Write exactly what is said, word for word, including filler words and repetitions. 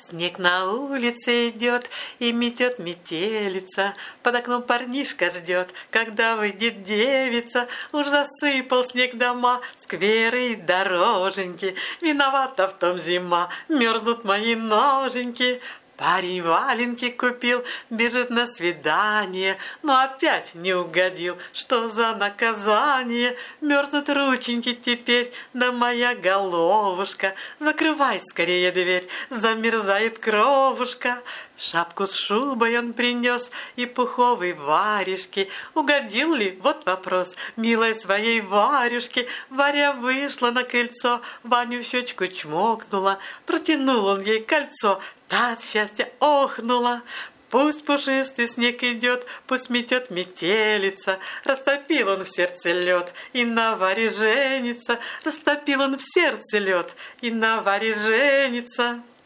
Снег на улице идет и метет метелица, под окном парнишка ждет, когда выйдет девица. Уж засыпал снег дома, скверы и дороженьки, виновата в том зима, мерзнут мои ноженьки. Парень валенки купил, бежит на свидание, но опять не угодил. Что за наказание? Мерзнут рученьки теперь, да моя головушка. Закрывай скорее дверь, замерзает кровушка. Шапку с шубой он принес и пуховые варежки. Угодил ли? Вот вопрос. Милой своей Варюшке. Варя вышла на крыльцо, Ваню в щечку чмокнула. Протянул он ей кольцо, та от счастья охнула. Пусть пушистый снег идет, пусть метет метелица. Растопил он в сердце лед, и на Варе женится. Растопил он в сердце лед, и на Варе женится.